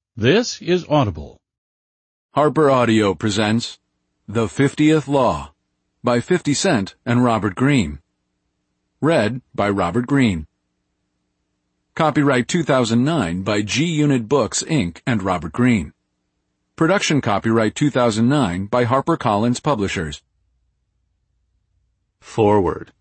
This is Audible. Harper Audio presents The 50th Law by 50 Cent and Robert Greene. Read by Robert Greene. Copyright 2009 by G-Unit Books, Inc. and Robert Greene. Production copyright 2009 by HarperCollins Publishers. Forward.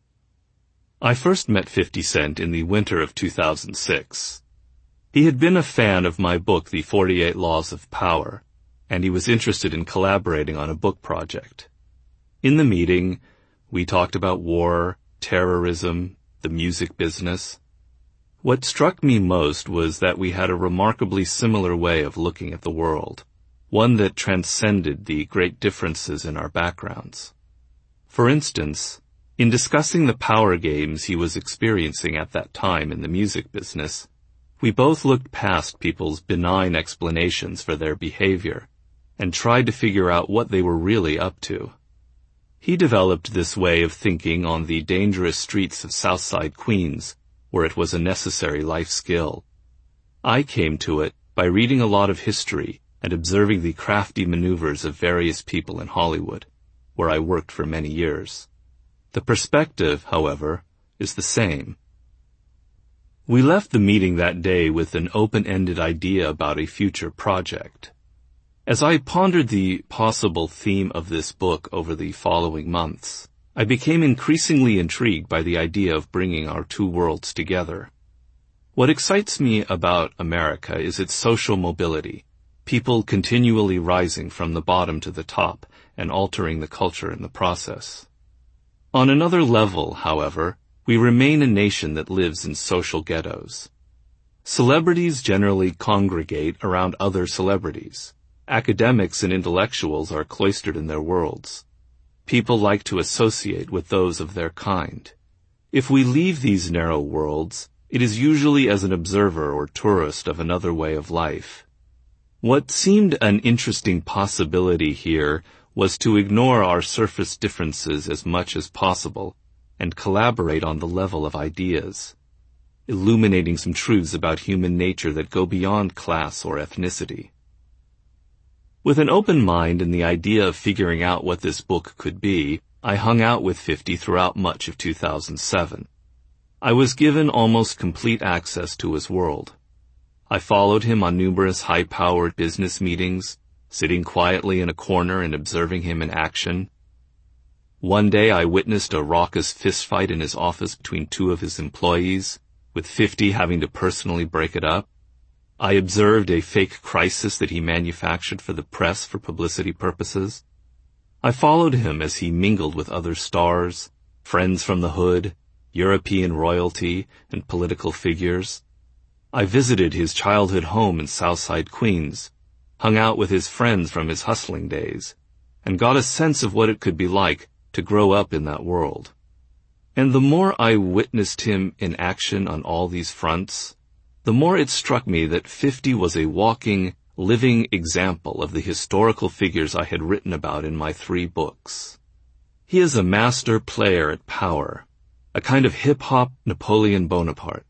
I first met 50 Cent in the winter of 2006. He had been a fan of my book, The 48 Laws of Power, and he was interested in collaborating on a book project. In the meeting, we talked about war, terrorism, the music business. What struck me most was that we had a remarkably similar way of looking at the world, one that transcended the great differences in our backgrounds. For instance, in discussing the power games he was experiencing at that time in the music business, we both looked past people's benign explanations for their behavior and tried to figure out what they were really up to. He developed this way of thinking on the dangerous streets of Southside Queens, where it was a necessary life skill. I came to it by reading a lot of history and observing the crafty maneuvers of various people in Hollywood, where I worked for many years. The perspective, however, is the same. We left the meeting that day with an open-ended idea about a future project. As I pondered the possible theme of this book over the following months, I became increasingly intrigued by the idea of bringing our two worlds together. What excites me about America is its social mobility, people continually rising from the bottom to the top and altering the culture in the process. On another level, however, we remain a nation that lives in social ghettos. Celebrities generally congregate around other celebrities. Academics and intellectuals are cloistered in their worlds. People like to associate with those of their kind. If we leave these narrow worlds, it is usually as an observer or tourist of another way of life. What seemed an interesting possibility here was to ignore our surface differences as much as possible and collaborate on the level of ideas, illuminating some truths about human nature that go beyond class or ethnicity. With an open mind and the idea of figuring out what this book could be, I hung out with 50 throughout much of 2007. I was given almost complete access to his world. I followed him on numerous high-powered business meetings, sitting quietly in a corner and observing him in action. One day I witnessed a raucous fistfight in his office between two of his employees, with 50 having to personally break it up. I observed a fake crisis that he manufactured for the press for publicity purposes. I followed him as he mingled with other stars, friends from the hood, European royalty, and political figures. I visited his childhood home in Southside Queens, hung out with his friends from his hustling days, and got a sense of what it could be like to grow up in that world. And the more I witnessed him in action on all these fronts, the more it struck me that 50 was a walking, living example of the historical figures I had written about in my 3 books. He is a master player at power, a kind of hip-hop Napoleon Bonaparte.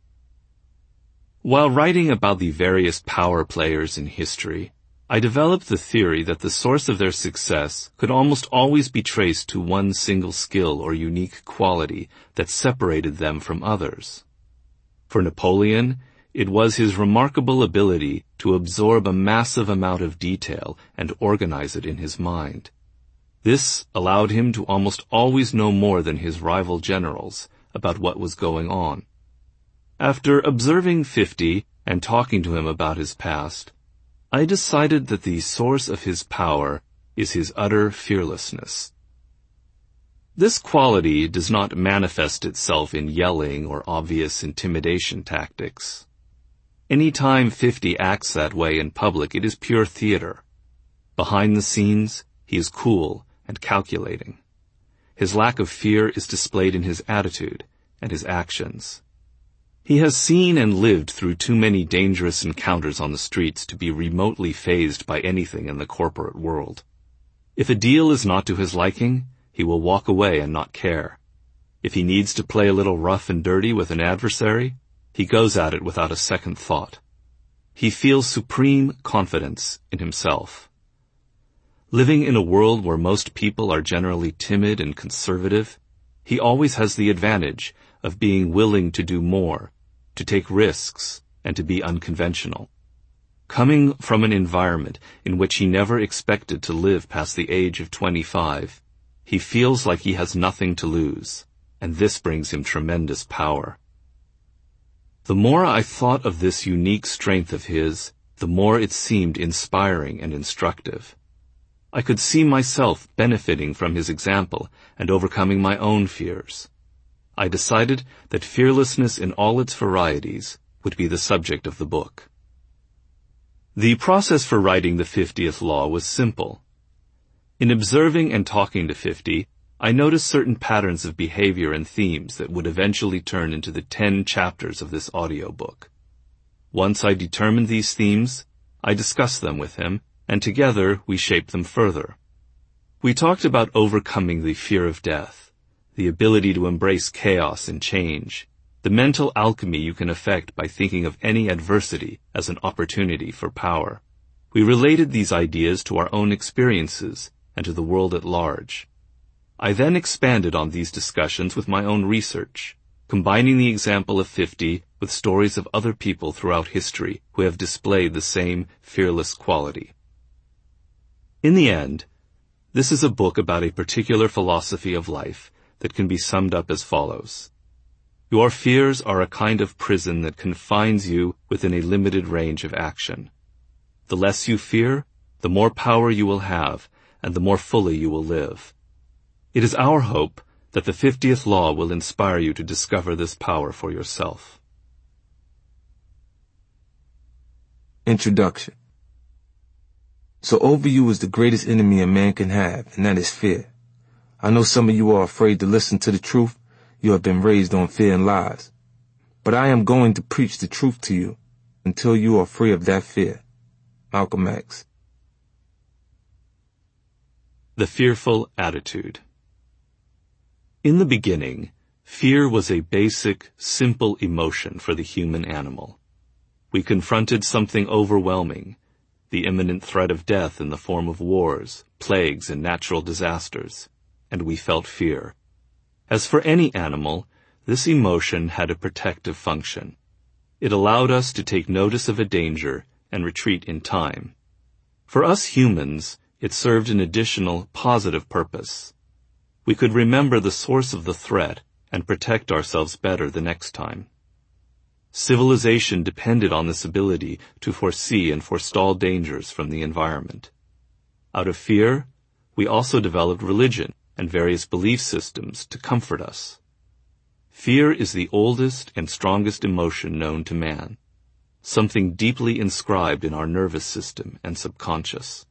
While writing about the various power players in history, I developed the theory that the source of their success could almost always be traced to one single skill or unique quality that separated them from others. For Napoleon, it was his remarkable ability to absorb a massive amount of detail and organize it in his mind. This allowed him to almost always know more than his rival generals about what was going on. After observing 50 and talking to him about his past, I decided that the source of his power is his utter fearlessness. This quality does not manifest itself in yelling or obvious intimidation tactics. Any time 50 acts that way in public, it is pure theater. Behind the scenes, he is cool and calculating. His lack of fear is displayed in his attitude and his actions. He has seen and lived through too many dangerous encounters on the streets to be remotely fazed by anything in the corporate world. If a deal is not to his liking, he will walk away and not care. If he needs to play a little rough and dirty with an adversary, he goes at it without a second thought. He feels supreme confidence in himself. Living in a world where most people are generally timid and conservative, he always has the advantage of being willing to do more, to take risks, and to be unconventional. Coming from an environment in which he never expected to live past the age of 25, he feels like he has nothing to lose, and this brings him tremendous power. The more I thought of this unique strength of his, the more it seemed inspiring and instructive. I could see myself benefiting from his example and overcoming my own fears. I decided that fearlessness in all its varieties would be the subject of the book. The process for writing the 50th Law was simple. In observing and talking to 50, I noticed certain patterns of behavior and themes that would eventually turn into the 10 chapters of this audiobook. Once I determined these themes, I discussed them with him, and together we shaped them further. We talked about overcoming the fear of death, the ability to embrace chaos and change, the mental alchemy you can effect by thinking of any adversity as an opportunity for power. We related these ideas to our own experiences and to the world at large. I then expanded on these discussions with my own research, combining the example of 50 with stories of other people throughout history who have displayed the same fearless quality. In the end, this is a book about a particular philosophy of life that can be summed up as follows. Your fears are a kind of prison that confines you within a limited range of action. The less you fear, the more power you will have, and the more fully you will live. It is our hope that the 50th Law will inspire you to discover this power for yourself. Introduction. So over you is the greatest enemy a man can have, and that is fear. I know some of you are afraid to listen to the truth. You have been raised on fear and lies. But I am going to preach the truth to you until you are free of that fear. Malcolm X. The fearful attitude. In the beginning, fear was a basic, simple emotion for the human animal. We confronted something overwhelming, the imminent threat of death in the form of wars, plagues, and natural disasters, and we felt fear. As for any animal, this emotion had a protective function. It allowed us to take notice of a danger and retreat in time. For us humans, it served an additional positive purpose. We could remember the source of the threat and protect ourselves better the next time. Civilization depended on this ability to foresee and forestall dangers from the environment. Out of fear, we also developed religion and various belief systems to comfort us. Fear is the oldest and strongest emotion known to man, something deeply inscribed in our nervous system and subconscious.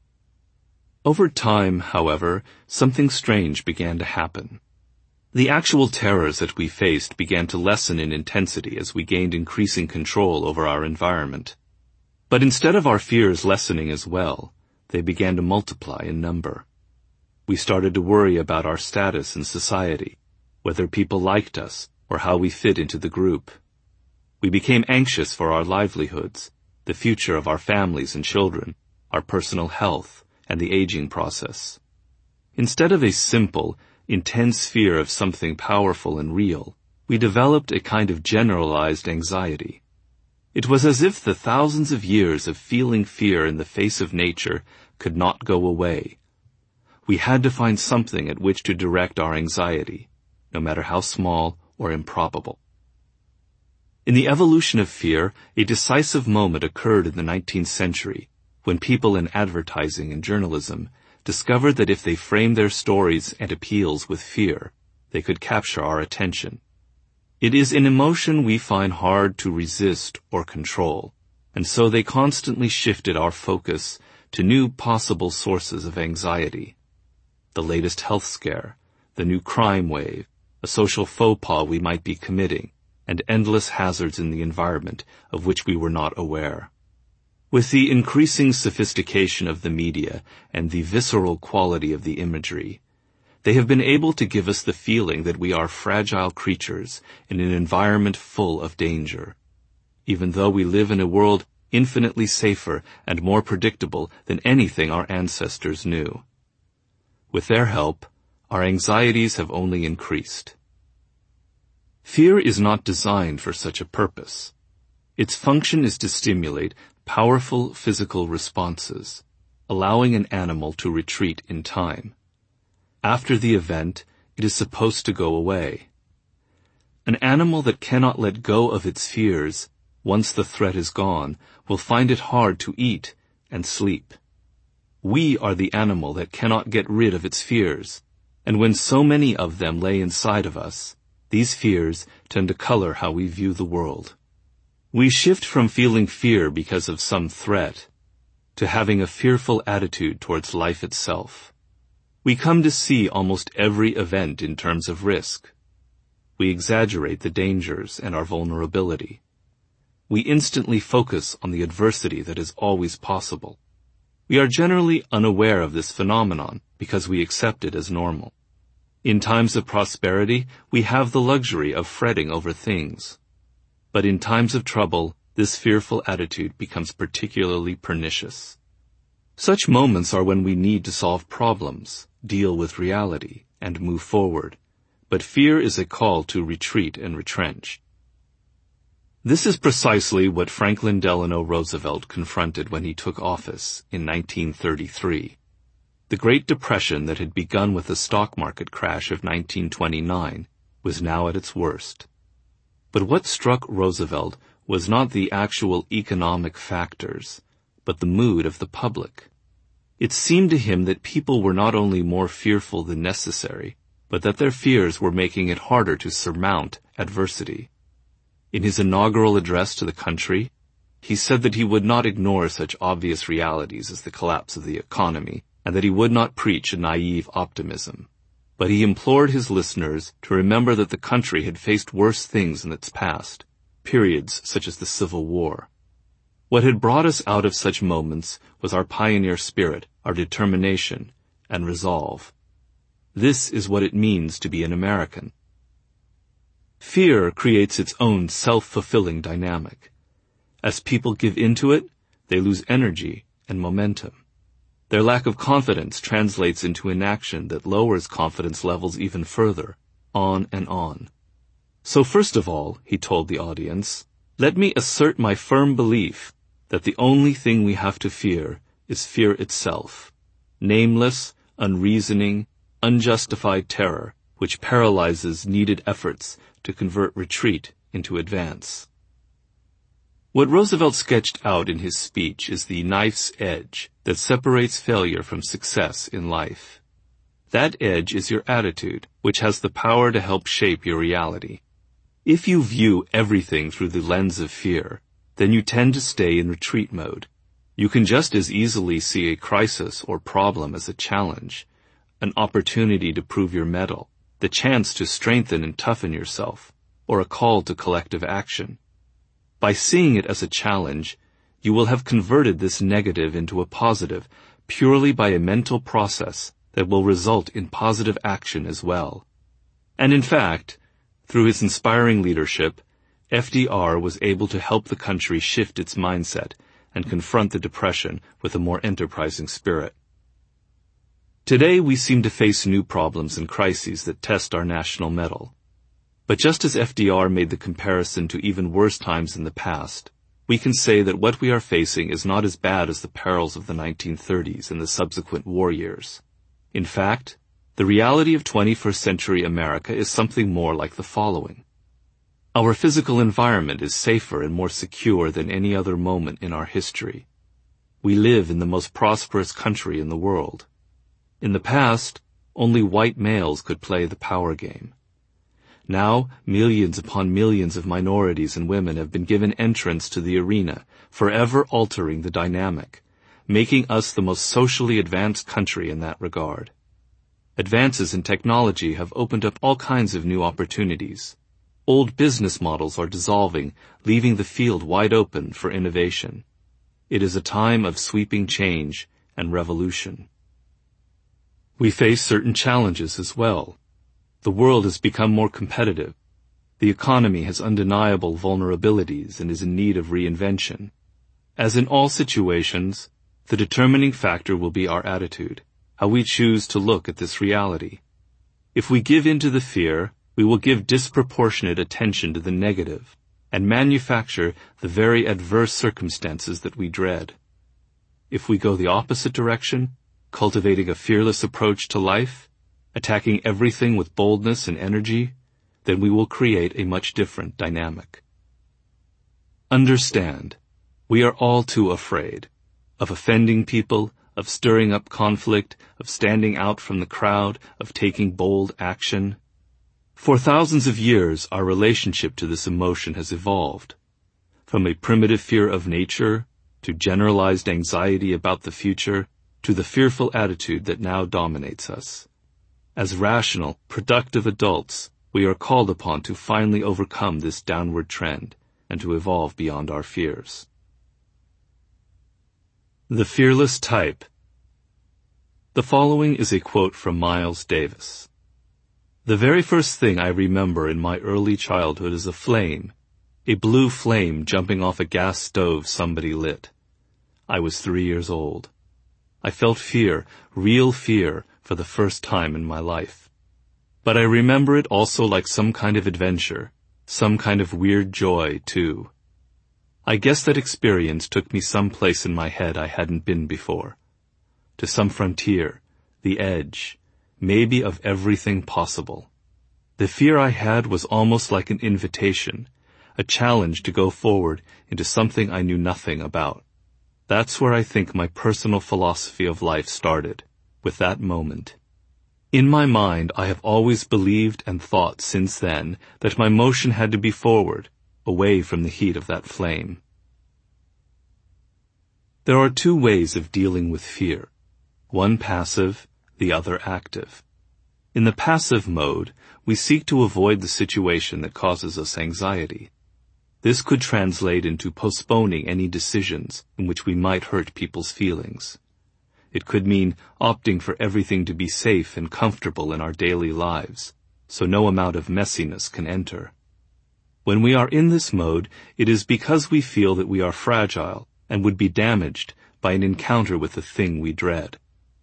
Over time, however, something strange began to happen. The actual terrors that we faced began to lessen in intensity as we gained increasing control over our environment. But instead of our fears lessening as well, they began to multiply in number. We started to worry about our status in society, whether people liked us or how we fit into the group. We became anxious for our livelihoods, the future of our families and children, our personal health, and the aging process. Instead of a simple, intense fear of something powerful and real, we developed a kind of generalized anxiety. It was as if the thousands of years of feeling fear in the face of nature could not go away. We had to find something at which to direct our anxiety, no matter how small or improbable. In the evolution of fear, a decisive moment occurred in the 19th century, when people in advertising and journalism discovered that if they framed their stories and appeals with fear, they could capture our attention. It is an emotion we find hard to resist or control, and so they constantly shifted our focus to new possible sources of anxiety. The latest health scare, the new crime wave, a social faux pas we might be committing, and endless hazards in the environment of which we were not aware. With the increasing sophistication of the media and the visceral quality of the imagery, they have been able to give us the feeling that we are fragile creatures in an environment full of danger. Even though we live in a world infinitely safer and more predictable than anything our ancestors knew. With their help, our anxieties have only increased. Fear is not designed for such a purpose. Its function is to stimulate powerful physical responses, allowing an animal to retreat in time. After the event, it is supposed to go away. An animal that cannot let go of its fears, once the threat is gone, will find it hard to eat and sleep. We are the animal that cannot get rid of its fears, and when so many of them lay inside of us, these fears tend to color how we view the world. We shift from feeling fear because of some threat to having a fearful attitude towards life itself. We come to see almost every event in terms of risk. We exaggerate the dangers and our vulnerability. We instantly focus on the adversity that is always possible. We are generally unaware of this phenomenon because we accept it as normal. In times of prosperity, we have the luxury of fretting over things. But in times of trouble, this fearful attitude becomes particularly pernicious. Such moments are when we need to solve problems, deal with reality, and move forward. But fear is a call to retreat and retrench. This is precisely what Franklin Delano Roosevelt confronted when he took office in 1933. The Great Depression that had begun with the stock market crash of 1929 was now at its worst. But what struck Roosevelt was not the actual economic factors, but the mood of the public. It seemed to him that people were not only more fearful than necessary, but that their fears were making it harder to surmount adversity. In his inaugural address to the country, he said that he would not ignore such obvious realities as the collapse of the economy, and that he would not preach a naive optimism. But he implored his listeners to remember that the country had faced worse things in its past, periods such as the Civil War. What had brought us out of such moments was our pioneer spirit, our determination, and resolve. This is what it means to be an American. Fear creates its own self-fulfilling dynamic. As people give into it, they lose energy and momentum. Their lack of confidence translates into inaction that lowers confidence levels even further, on and on. So first of all, he told the audience, let me assert my firm belief that the only thing we have to fear is fear itself, nameless, unreasoning, unjustified terror, which paralyzes needed efforts to convert retreat into advance. What Roosevelt sketched out in his speech is the knife's edge that separates failure from success in life. That edge is your attitude, which has the power to help shape your reality. If you view everything through the lens of fear, then you tend to stay in retreat mode. You can just as easily see a crisis or problem as a challenge, an opportunity to prove your mettle, the chance to strengthen and toughen yourself, or a call to collective action. By seeing it as a challenge, you will have converted this negative into a positive purely by a mental process that will result in positive action as well. And in fact, through his inspiring leadership, FDR was able to help the country shift its mindset and confront the Depression with a more enterprising spirit. Today we seem to face new problems and crises that test our national mettle. But just as FDR made the comparison to even worse times in the past, we can say that what we are facing is not as bad as the perils of the 1930s and the subsequent war years. In fact, the reality of 21st century America is something more like the following. Our physical environment is safer and more secure than any other moment in our history. We live in the most prosperous country in the world. In the past, only white males could play the power game. Now, millions upon millions of minorities and women have been given entrance to the arena, forever altering the dynamic, making us the most socially advanced country in that regard. Advances in technology have opened up all kinds of new opportunities. Old business models are dissolving, leaving the field wide open for innovation. It is a time of sweeping change and revolution. We face certain challenges as well. The world has become more competitive. The economy has undeniable vulnerabilities and is in need of reinvention. As in all situations, the determining factor will be our attitude, how we choose to look at this reality. If we give in to the fear, we will give disproportionate attention to the negative and manufacture the very adverse circumstances that we dread. If we go the opposite direction, cultivating a fearless approach to life, attacking everything with boldness and energy, then we will create a much different dynamic. Understand, we are all too afraid of offending people, of stirring up conflict, of standing out from the crowd, of taking bold action. For thousands of years, our relationship to this emotion has evolved. From a primitive fear of nature, to generalized anxiety about the future, to the fearful attitude that now dominates us. As rational, productive adults, we are called upon to finally overcome this downward trend and to evolve beyond our fears. The Fearless Type. The following is a quote from Miles Davis. The very first thing I remember in my early childhood is a flame, a blue flame jumping off a gas stove somebody lit. I was 3 years old. I felt fear, real fear, for the first time in my life. But I remember it also like some kind of adventure, some kind of weird joy, too. I guess that experience took me someplace in my head I hadn't been before. To some frontier, the edge, maybe of everything possible. The fear I had was almost like an invitation, a challenge to go forward into something I knew nothing about. That's where I think my personal philosophy of life started, with that moment. In my mind, I have always believed and thought since then that my motion had to be forward, away from the heat of that flame. There are two ways of dealing with fear, one passive, the other active. In the passive mode, we seek to avoid the situation that causes us anxiety. This could translate into postponing any decisions in which we might hurt people's feelings. It could mean opting for everything to be safe and comfortable in our daily lives, so no amount of messiness can enter. When we are in this mode, it is because we feel that we are fragile and would be damaged by an encounter with the thing we dread.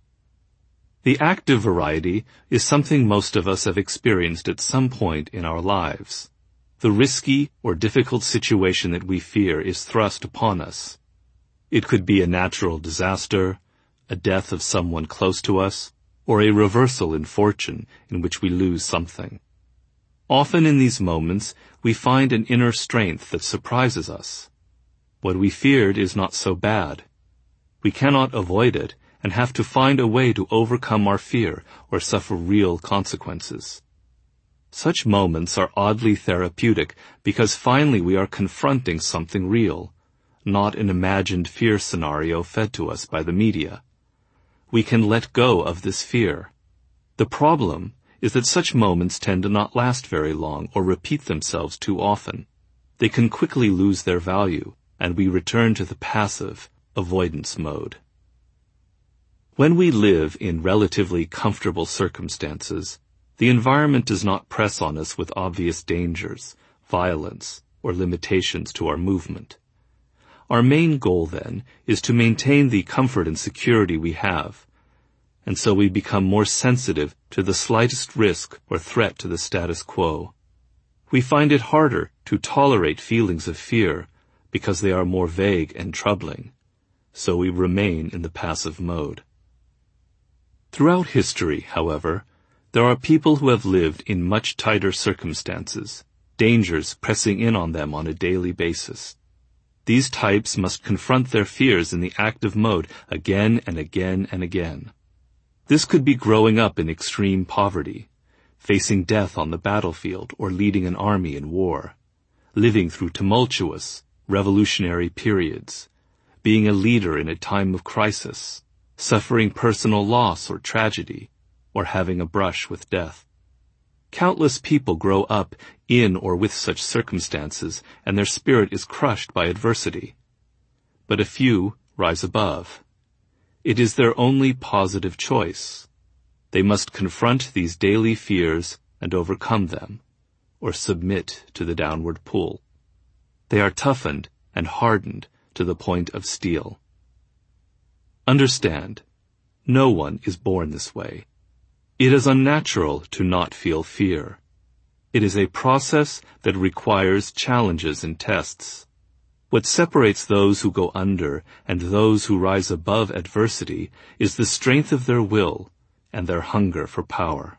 The active variety is something most of us have experienced at some point in our lives. The risky or difficult situation that we fear is thrust upon us. It could be a natural disaster, a death of someone close to us, or a reversal in fortune in which we lose something. Often in these moments, we find an inner strength that surprises us. What we feared is not so bad. We cannot avoid it and have to find a way to overcome our fear or suffer real consequences. Such moments are oddly therapeutic because finally we are confronting something real, not an imagined fear scenario fed to us by the media. We can let go of this fear. The problem is that such moments tend to not last very long or repeat themselves too often. They can quickly lose their value, and we return to the passive, avoidance mode. When we live in relatively comfortable circumstances, the environment does not press on us with obvious dangers, violence, or limitations to our movement. Our main goal, then, is to maintain the comfort and security we have, and so we become more sensitive to the slightest risk or threat to the status quo. We find it harder to tolerate feelings of fear because they are more vague and troubling, so we remain in the passive mode. Throughout history, however, there are people who have lived in much tighter circumstances, dangers pressing in on them on a daily basis. These types must confront their fears in the active mode again and again and again. This could be growing up in extreme poverty, facing death on the battlefield or leading an army in war, living through tumultuous, revolutionary periods, being a leader in a time of crisis, suffering personal loss or tragedy, or having a brush with death. Countless people grow up in or with such circumstances, and their spirit is crushed by adversity. But a few rise above. It is their only positive choice. They must confront these daily fears and overcome them, or submit to the downward pull. They are toughened and hardened to the point of steel. Understand, no one is born this way. It is unnatural to not feel fear. It is a process that requires challenges and tests. What separates those who go under and those who rise above adversity is the strength of their will and their hunger for power.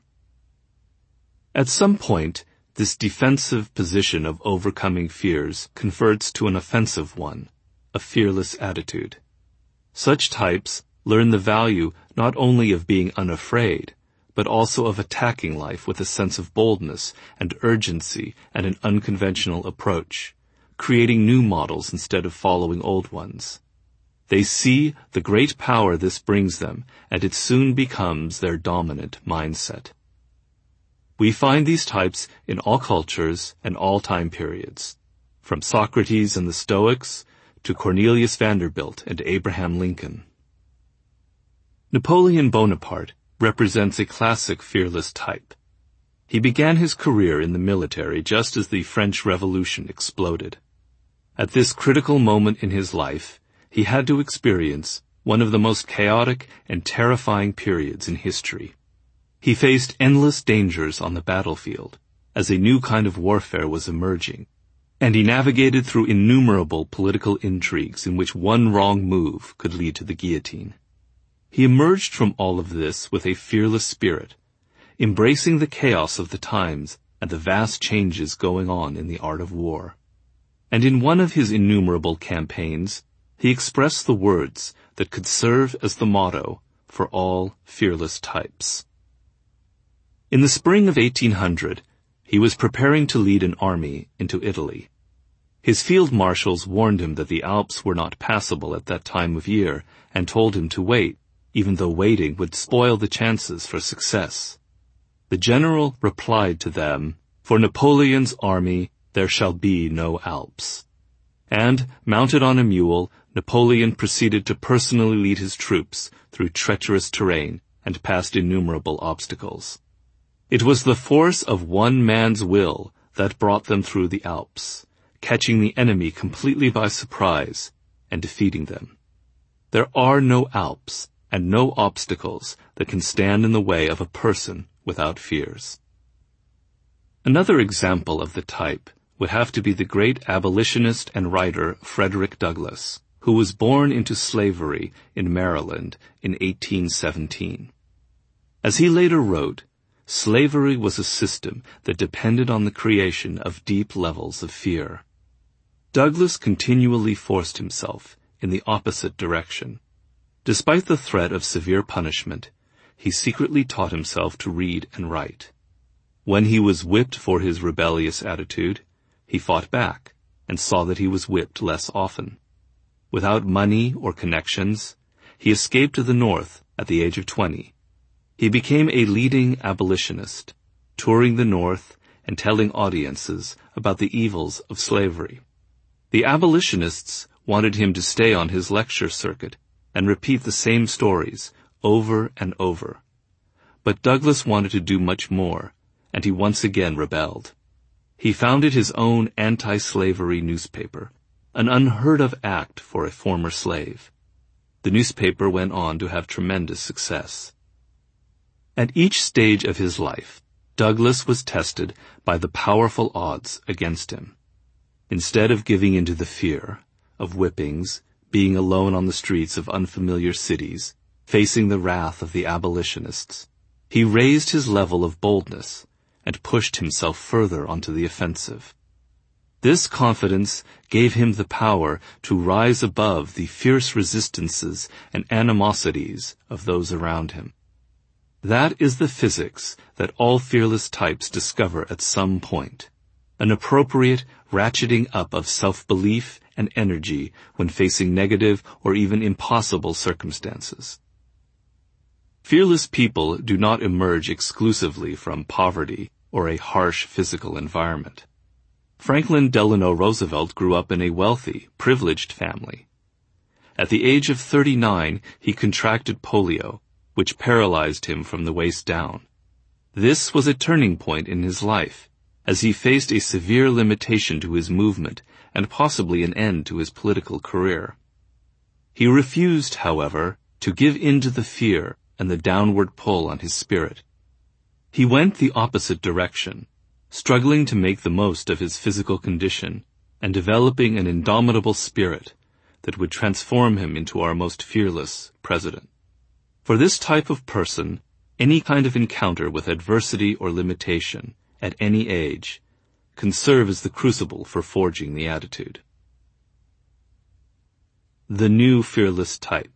At some point, this defensive position of overcoming fears converts to an offensive one, a fearless attitude. Such types learn the value not only of being unafraid, but also of attacking life with a sense of boldness and urgency and an unconventional approach, creating new models instead of following old ones. They see the great power this brings them, and it soon becomes their dominant mindset. We find these types in all cultures and all time periods, from Socrates and the Stoics to Cornelius Vanderbilt and Abraham Lincoln. Napoleon Bonaparte represents a classic fearless type. He began his career in the military just as the French Revolution exploded. At this critical moment in his life, he had to experience one of the most chaotic and terrifying periods in history. He faced endless dangers on the battlefield, as a new kind of warfare was emerging, and he navigated through innumerable political intrigues in which one wrong move could lead to the guillotine. He emerged from all of this with a fearless spirit, embracing the chaos of the times and the vast changes going on in the art of war. And in one of his innumerable campaigns, he expressed the words that could serve as the motto for all fearless types. In the spring of 1800, he was preparing to lead an army into Italy. His field marshals warned him that the Alps were not passable at that time of year and told him to wait, even though waiting would spoil the chances for success. The general replied to them, "For Napoleon's army there shall be no Alps." And, mounted on a mule, Napoleon proceeded to personally lead his troops through treacherous terrain and past innumerable obstacles. It was the force of one man's will that brought them through the Alps, catching the enemy completely by surprise and defeating them. There are no Alps and no obstacles that can stand in the way of a person without fears. Another example of the type would have to be the great abolitionist and writer Frederick Douglass, who was born into slavery in Maryland in 1817. As he later wrote, slavery was a system that depended on the creation of deep levels of fear. Douglass continually forced himself in the opposite direction. Despite the threat of severe punishment, he secretly taught himself to read and write. When he was whipped for his rebellious attitude, he fought back and saw that he was whipped less often. Without money or connections, he escaped to the North at the age of 20. He became a leading abolitionist, touring the North and telling audiences about the evils of slavery. The abolitionists wanted him to stay on his lecture circuit and repeat the same stories over and over. But Douglass wanted to do much more, and he once again rebelled. He founded his own anti-slavery newspaper, an unheard-of act for a former slave. The newspaper went on to have tremendous success. At each stage of his life, Douglass was tested by the powerful odds against him. Instead of giving in to the fear of whippings, being alone on the streets of unfamiliar cities, facing the wrath of the abolitionists, he raised his level of boldness and pushed himself further onto the offensive. This confidence gave him the power to rise above the fierce resistances and animosities of those around him. That is the physics that all fearless types discover at some point, an appropriate ratcheting up of self-belief and energy when facing negative or even impossible circumstances. Fearless people do not emerge exclusively from poverty or a harsh physical environment. Franklin Delano Roosevelt grew up in a wealthy, privileged family. At the age of 39, he contracted polio, which paralyzed him from the waist down. This was a turning point in his life, as he faced a severe limitation to his movement and possibly an end to his political career. He refused, however, to give in to the fear and the downward pull on his spirit. He went the opposite direction, struggling to make the most of his physical condition and developing an indomitable spirit that would transform him into our most fearless president. For this type of person, any kind of encounter with adversity or limitation, at any age, can serve as the crucible for forging the attitude. The new fearless type.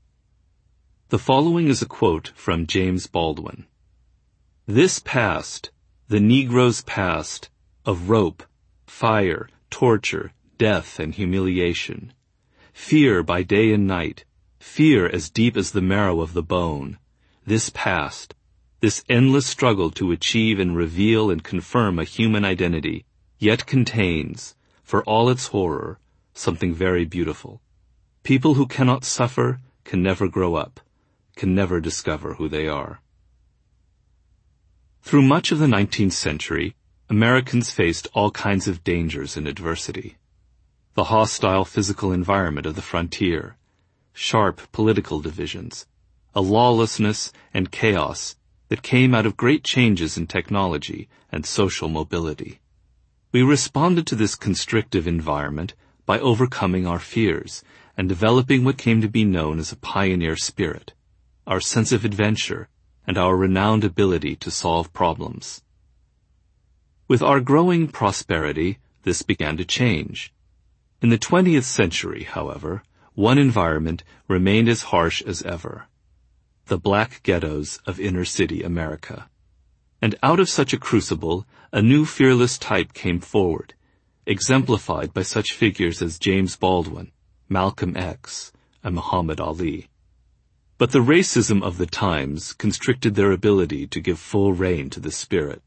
The following is a quote from James Baldwin. "This past, the Negro's past, of rope, fire, torture, death, and humiliation, fear by day and night, fear as deep as the marrow of the bone, this past, this endless struggle to achieve and reveal and confirm a human identity, yet contains, for all its horror, something very beautiful. People who cannot suffer can never grow up, can never discover who they are." Through much of the 19th century, Americans faced all kinds of dangers and adversity. The hostile physical environment of the frontier, sharp political divisions, a lawlessness and chaos that came out of great changes in technology and social mobility. We responded to this constrictive environment by overcoming our fears and developing what came to be known as a pioneer spirit, our sense of adventure, and our renowned ability to solve problems. With our growing prosperity, this began to change. In the 20th century, however, one environment remained as harsh as ever: the black ghettos of inner-city America. And out of such a crucible, a new fearless type came forward, exemplified by such figures as James Baldwin, Malcolm X, and Muhammad Ali. But the racism of the times constricted their ability to give full rein to the spirit.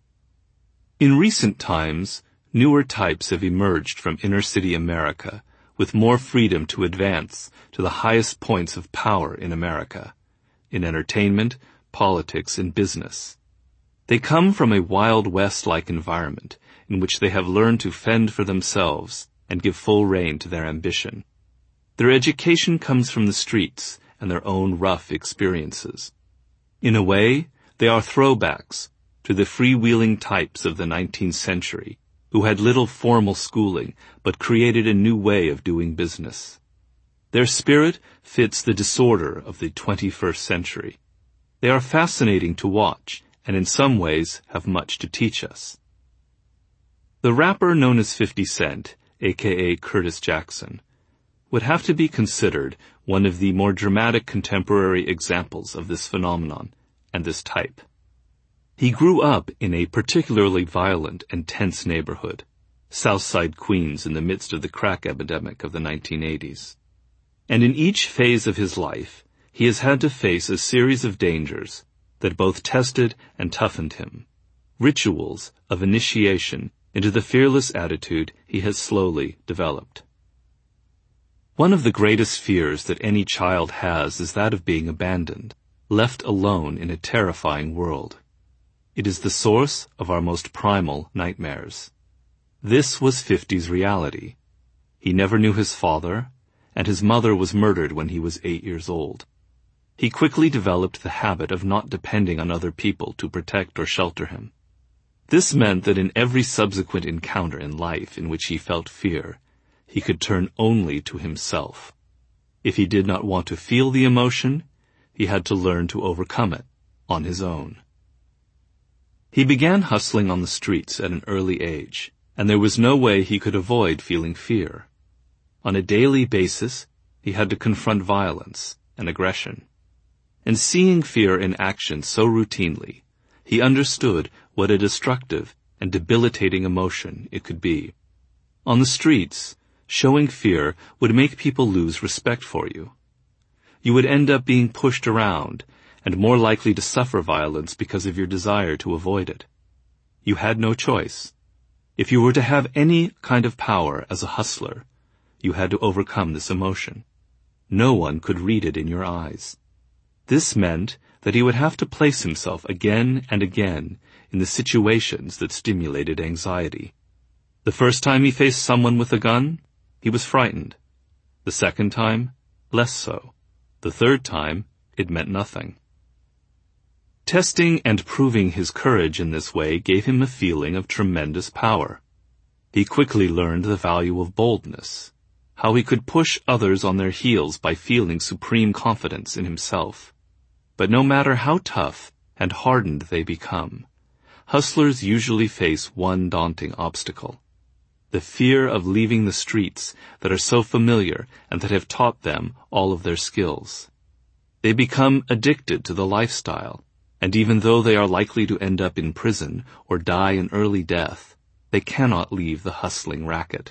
In recent times, newer types have emerged from inner-city America with more freedom to advance to the highest points of power in America, in entertainment, politics, and business. They come from a Wild West-like environment in which they have learned to fend for themselves and give full rein to their ambition. Their education comes from the streets and their own rough experiences. In a way, they are throwbacks to the freewheeling types of the 19th century who had little formal schooling but created a new way of doing business. Their spirit fits the disorder of the 21st century. They are fascinating to watch and in some ways have much to teach us. The rapper known as 50 Cent, aka Curtis Jackson, would have to be considered one of the more dramatic contemporary examples of this phenomenon and this type. He grew up in a particularly violent and tense neighborhood, Southside Queens, in the midst of the crack epidemic of the 1980s. And in each phase of his life, he has had to face a series of dangers that both tested and toughened him, rituals of initiation into the fearless attitude he has slowly developed. One of the greatest fears that any child has is that of being abandoned, left alone in a terrifying world. It is the source of our most primal nightmares. This was 50's reality. He never knew his father, and his mother was murdered when he was 8 years old. He quickly developed the habit of not depending on other people to protect or shelter him. This meant that in every subsequent encounter in life in which he felt fear, he could turn only to himself. If he did not want to feel the emotion, he had to learn to overcome it on his own. He began hustling on the streets at an early age, and there was no way he could avoid feeling fear. On a daily basis, he had to confront violence and aggression. And seeing fear in action so routinely, he understood what a destructive and debilitating emotion it could be. On the streets, showing fear would make people lose respect for you. You would end up being pushed around and more likely to suffer violence because of your desire to avoid it. You had no choice. If you were to have any kind of power as a hustler, you had to overcome this emotion. No one could read it in your eyes. This meant that he would have to place himself again and again in the situations that stimulated anxiety. The first time he faced someone with a gun, he was frightened. The second time, less so. The third time, it meant nothing. Testing and proving his courage in this way gave him a feeling of tremendous power. He quickly learned the value of boldness, how he could push others on their heels by feeling supreme confidence in himself. But no matter how tough and hardened they become, hustlers usually face one daunting obstacle: the fear of leaving the streets that are so familiar and that have taught them all of their skills. They become addicted to the lifestyle, and even though they are likely to end up in prison or die an early death, they cannot leave the hustling racket.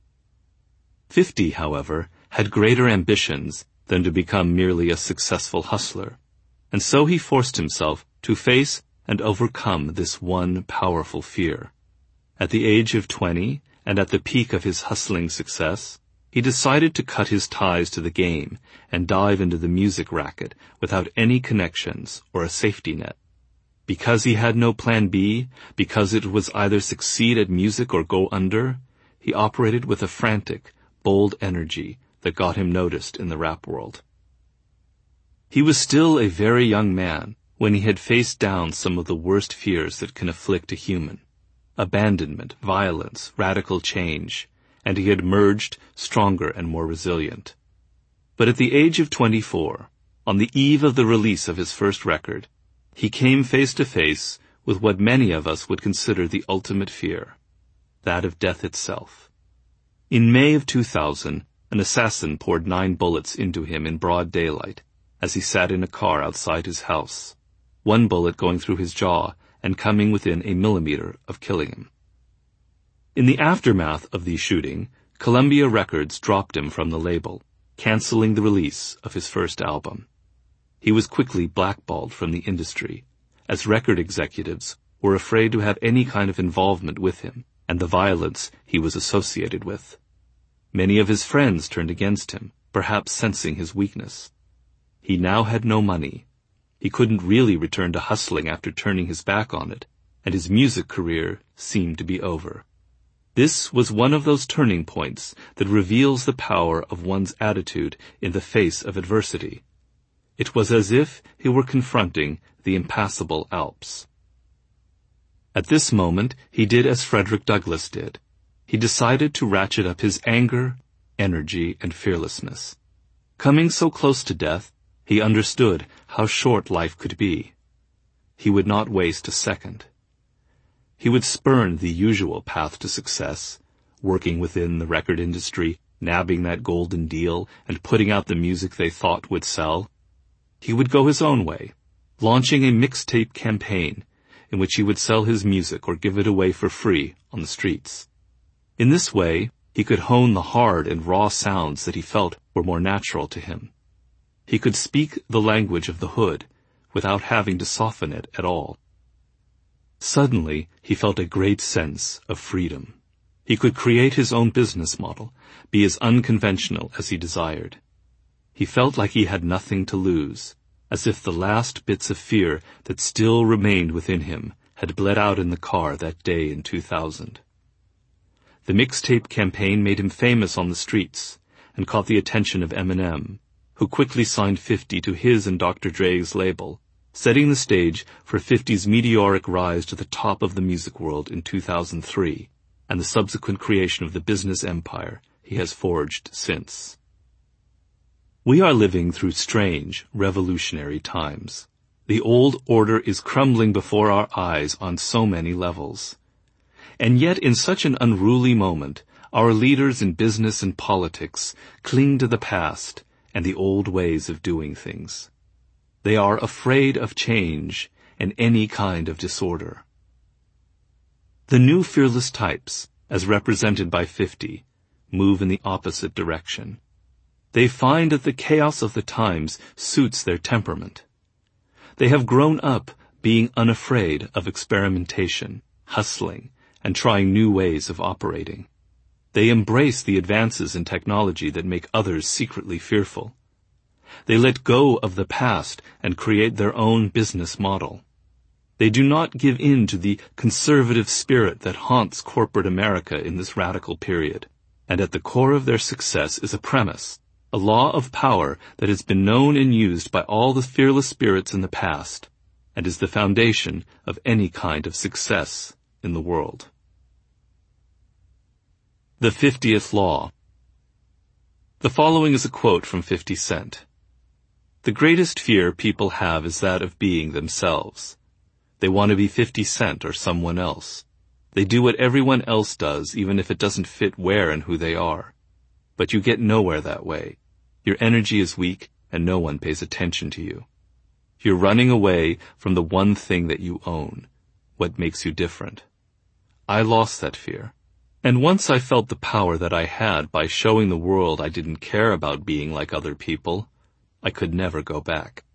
50, however, had greater ambitions than to become merely a successful hustler, and so he forced himself to face and overcome this one powerful fear. At the age of 20, and at the peak of his hustling success, he decided to cut his ties to the game and dive into the music racket without any connections or a safety net. Because he had no plan B, because it was either succeed at music or go under, he operated with a frantic, bold energy that got him noticed in the rap world. He was still a very young man when he had faced down some of the worst fears that can afflict a human: abandonment, violence, radical change, and he had emerged stronger and more resilient. But at the age of 24, on the eve of the release of his first record, he came face to face with what many of us would consider the ultimate fear, that of death itself. In May of 2000, an assassin poured 9 bullets into him in broad daylight as he sat in a car outside his house, one bullet going through his jaw and coming within a millimeter of killing him. In the aftermath of the shooting, Columbia Records dropped him from the label, canceling the release of his first album. He was quickly blackballed from the industry, as record executives were afraid to have any kind of involvement with him and the violence he was associated with. Many of his friends turned against him, perhaps sensing his weakness. He now had no money. He couldn't really return to hustling after turning his back on it, and his music career seemed to be over. This was one of those turning points that reveals the power of one's attitude in the face of adversity. It was as if he were confronting the impassable Alps. At this moment, he did as Frederick Douglass did. He decided to ratchet up his anger, energy, and fearlessness. Coming so close to death, he understood how short life could be. He would not waste a second. He would spurn the usual path to success, working within the record industry, nabbing that golden deal, and putting out the music they thought would sell. He would go his own way, launching a mixtape campaign in which he would sell his music or give it away for free on the streets. In this way, he could hone the hard and raw sounds that he felt were more natural to him. He could speak the language of the hood without having to soften it at all. Suddenly, he felt a great sense of freedom. He could create his own business model, be as unconventional as he desired. He felt like he had nothing to lose, as if the last bits of fear that still remained within him had bled out in the car that day in 2000. The mixtape campaign made him famous on the streets and caught the attention of Eminem, who quickly signed 50 to his and Dr. Dre's label, setting the stage for 50's meteoric rise to the top of the music world in 2003, and the subsequent creation of the business empire he has forged since. We are living through strange, revolutionary times. The old order is crumbling before our eyes on so many levels. And yet in such an unruly moment, our leaders in business and politics cling to the past and the old ways of doing things. They are afraid of change and any kind of disorder. The new fearless types, as represented by 50, move in the opposite direction. They find that the chaos of the times suits their temperament. They have grown up being unafraid of experimentation, hustling, and trying new ways of operating. They embrace the advances in technology that make others secretly fearful. They let go of the past and create their own business model. They do not give in to the conservative spirit that haunts corporate America in this radical period. And at the core of their success is a premise, a law of power that has been known and used by all the fearless spirits in the past, and is the foundation of any kind of success in the world. The 50th Law. The following is a quote from 50 Cent. "The greatest fear people have is that of being themselves. They want to be 50 Cent or someone else. They do what everyone else does, even if it doesn't fit where and who they are. But you get nowhere that way. Your energy is weak, and no one pays attention to you. You're running away from the one thing that you own, what makes you different. I lost that fear. And once I felt the power that I had by showing the world I didn't care about being like other people, I could never go back."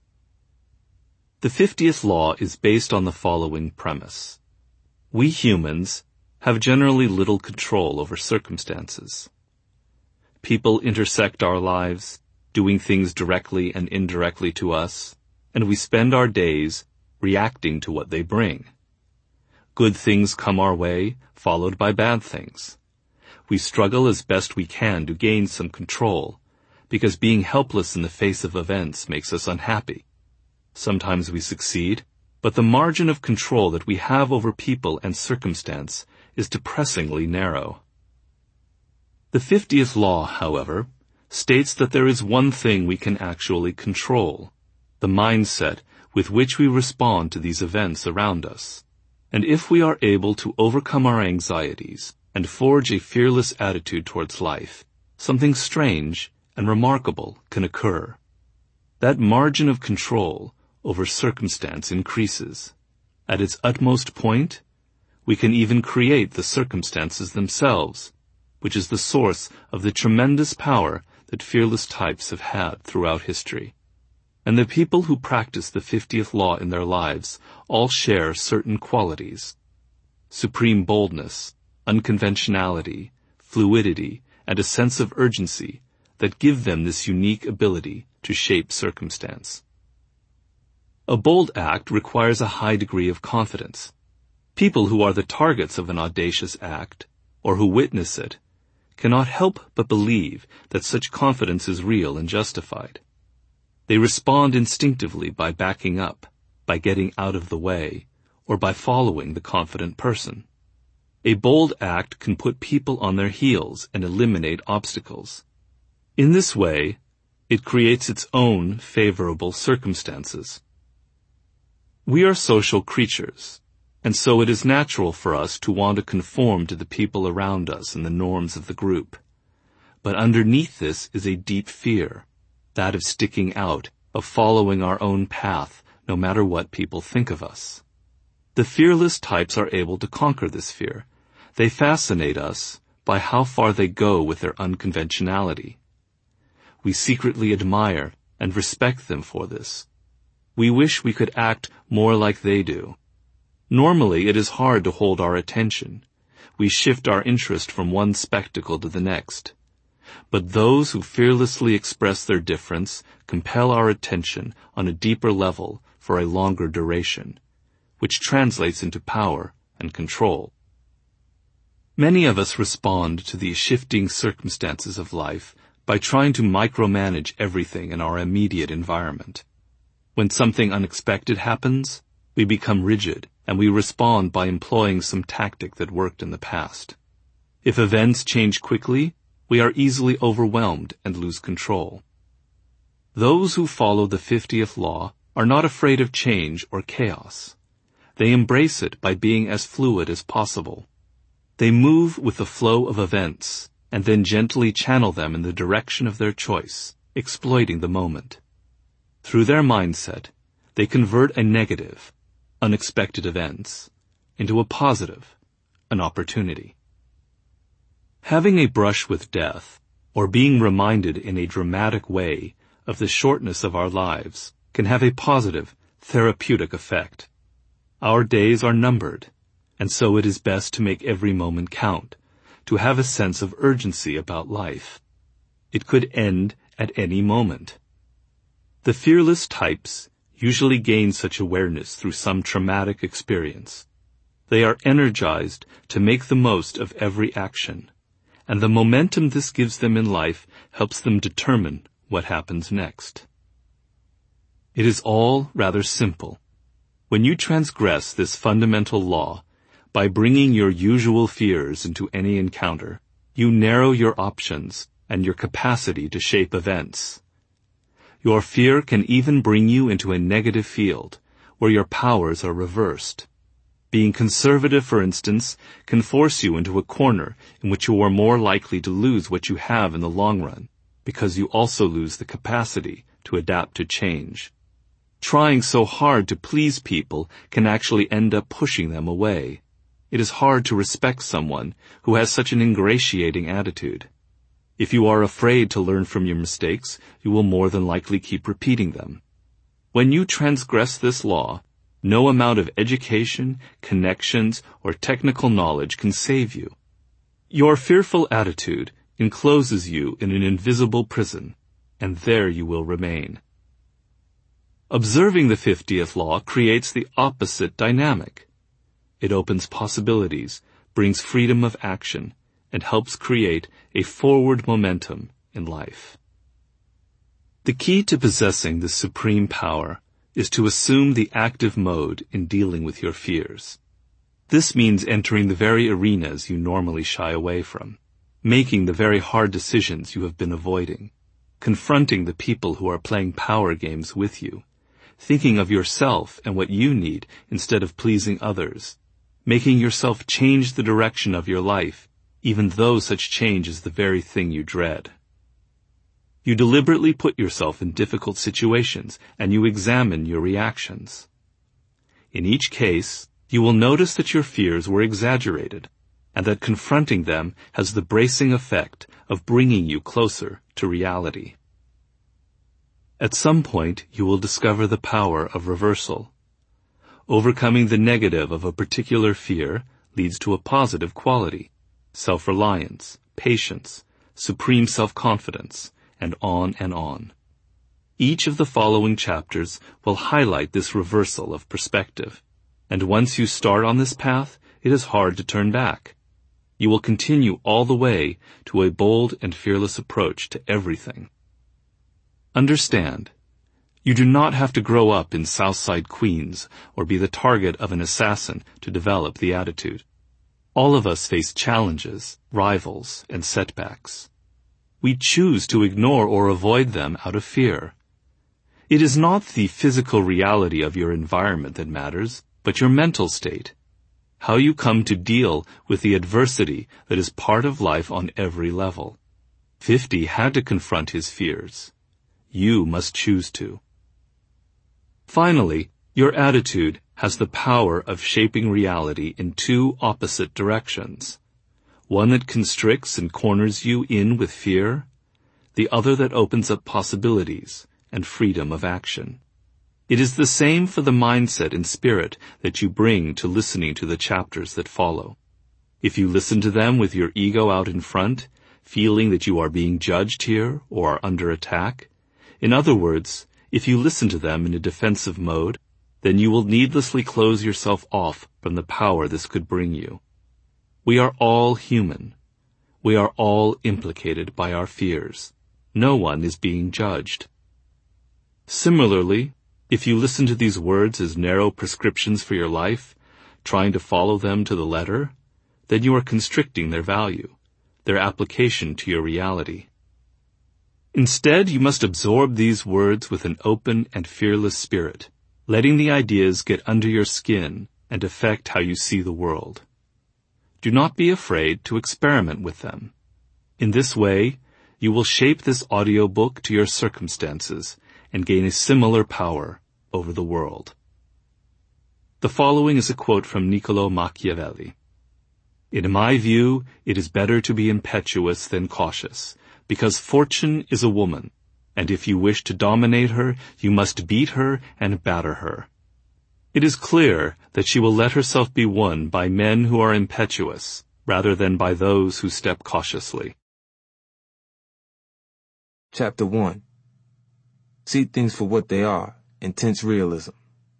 The 50th Law is based on the following premise. We humans have generally little control over circumstances. People intersect our lives, doing things directly and indirectly to us, and we spend our days reacting to what they bring. Good things come our way, followed by bad things. We struggle as best we can to gain some control, because being helpless in the face of events makes us unhappy. Sometimes we succeed, but the margin of control that we have over people and circumstance is depressingly narrow. The 50th Law, however, states that there is one thing we can actually control, the mindset with which we respond to these events around us. And if we are able to overcome our anxieties and forge a fearless attitude towards life, something strange and remarkable can occur. That margin of control over circumstance increases. At its utmost point, we can even create the circumstances themselves, which is the source of the tremendous power that fearless types have had throughout history. And the people who practice the 50th Law in their lives all share certain qualities: supreme boldness, unconventionality, fluidity, and a sense of urgency that give them this unique ability to shape circumstance. A bold act requires a high degree of confidence. People who are the targets of an audacious act, or who witness it, cannot help but believe that such confidence is real and justified. They respond instinctively by backing up, by getting out of the way, or by following the confident person. A bold act can put people on their heels and eliminate obstacles. In this way, it creates its own favorable circumstances. We are social creatures, and so it is natural for us to want to conform to the people around us and the norms of the group. But underneath this is a deep fear, that of sticking out, of following our own path, no matter what people think of us. The fearless types are able to conquer this fear. They fascinate us by how far they go with their unconventionality. We secretly admire and respect them for this. We wish we could act more like they do. Normally, it is hard to hold our attention. We shift our interest from one spectacle to the next. But those who fearlessly express their difference compel our attention on a deeper level for a longer duration, which translates into power and control. Many of us respond to the shifting circumstances of life by trying to micromanage everything in our immediate environment. When something unexpected happens, we become rigid, and we respond by employing some tactic that worked in the past. If events change quickly, we are easily overwhelmed and lose control. Those who follow the 50th Law are not afraid of change or chaos. They embrace it by being as fluid as possible. They move with the flow of events, and then gently channel them in the direction of their choice, exploiting the moment. Through their mindset, they convert a negative, unexpected events, into a positive, an opportunity. Having a brush with death, or being reminded in a dramatic way of the shortness of our lives, can have a positive, therapeutic effect. Our days are numbered, and so it is best to make every moment count, to have a sense of urgency about life. It could end at any moment. The fearless types usually gain such awareness through some traumatic experience. They are energized to make the most of every action, and the momentum this gives them in life helps them determine what happens next. It is all rather simple. When you transgress this fundamental law, by bringing your usual fears into any encounter, you narrow your options and your capacity to shape events. Your fear can even bring you into a negative field, where your powers are reversed. Being conservative, for instance, can force you into a corner in which you are more likely to lose what you have in the long run, because you also lose the capacity to adapt to change. Trying so hard to please people can actually end up pushing them away. It is hard to respect someone who has such an ingratiating attitude. If you are afraid to learn from your mistakes, you will more than likely keep repeating them. When you transgress this law, no amount of education, connections, or technical knowledge can save you. Your fearful attitude encloses you in an invisible prison, and there you will remain. Observing the 50th law creates the opposite dynamic. It opens possibilities, brings freedom of action, and helps create a forward momentum in life. The key to possessing this supreme power is to assume the active mode in dealing with your fears. This means entering the very arenas you normally shy away from, making the very hard decisions you have been avoiding, confronting the people who are playing power games with you, thinking of yourself and what you need instead of pleasing others, making yourself change the direction of your life, even though such change is the very thing you dread. You deliberately put yourself in difficult situations, and you examine your reactions. In each case, you will notice that your fears were exaggerated, and that confronting them has the bracing effect of bringing you closer to reality. At some point, you will discover the power of reversal. Overcoming the negative of a particular fear leads to a positive quality: self-reliance, patience, supreme self-confidence, and on and on. Each of the following chapters will highlight this reversal of perspective, and once you start on this path, it is hard to turn back. You will continue all the way to a bold and fearless approach to everything. Understand, you do not have to grow up in Southside Queens or be the target of an assassin to develop the attitude. All of us face challenges, rivals, and setbacks. We choose to ignore or avoid them out of fear. It is not the physical reality of your environment that matters, but your mental state. How you come to deal with the adversity that is part of life on every level. 50 had to confront his fears. You must choose to. Finally, your attitude has the power of shaping reality in two opposite directions. One that constricts and corners you in with fear, the other that opens up possibilities and freedom of action. It is the same for the mindset and spirit that you bring to listening to the chapters that follow. If you listen to them with your ego out in front, feeling that you are being judged here or are under attack, in other words, if you listen to them in a defensive mode, then you will needlessly close yourself off from the power this could bring you. We are all human. We are all implicated by our fears. No one is being judged. Similarly, if you listen to these words as narrow prescriptions for your life, trying to follow them to the letter, then you are constricting their value, their application to your reality. Instead, you must absorb these words with an open and fearless spirit, letting the ideas get under your skin and affect how you see the world. Do not be afraid to experiment with them. In this way, you will shape this audiobook to your circumstances and gain a similar power over the world. The following is a quote from Niccolò Machiavelli. "In my view, it is better to be impetuous than cautious, because fortune is a woman, and if you wish to dominate her, you must beat her and batter her. It is clear that she will let herself be won by men who are impetuous, rather than by those who step cautiously." Chapter 1. See things for what they are, intense realism.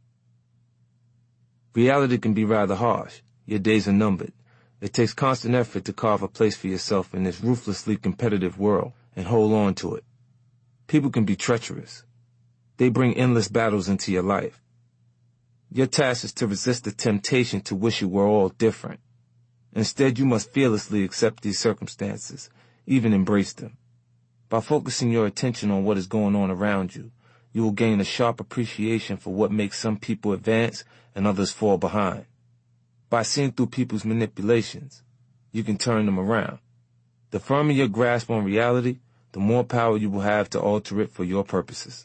Reality can be rather harsh. Your days are numbered. It takes constant effort to carve a place for yourself in this ruthlessly competitive world and hold on to it. People can be treacherous. They bring endless battles into your life. Your task is to resist the temptation to wish you were all different. Instead, you must fearlessly accept these circumstances, even embrace them. By focusing your attention on what is going on around you, you will gain a sharp appreciation for what makes some people advance and others fall behind. By seeing through people's manipulations, you can turn them around. The firmer your grasp on reality, the more power you will have to alter it for your purposes.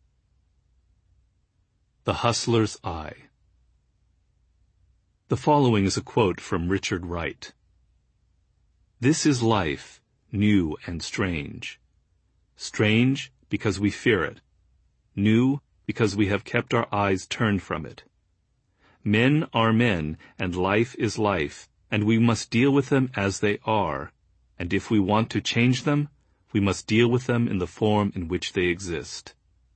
The Hustler's Eye. The following is a quote from Richard Wright. "This is life, new and strange. Strange because we fear it. New because we have kept our eyes turned from it. Men are men, and life is life, and we must deal with them as they are, and if we want to change them, we must deal with them in the form in which they exist."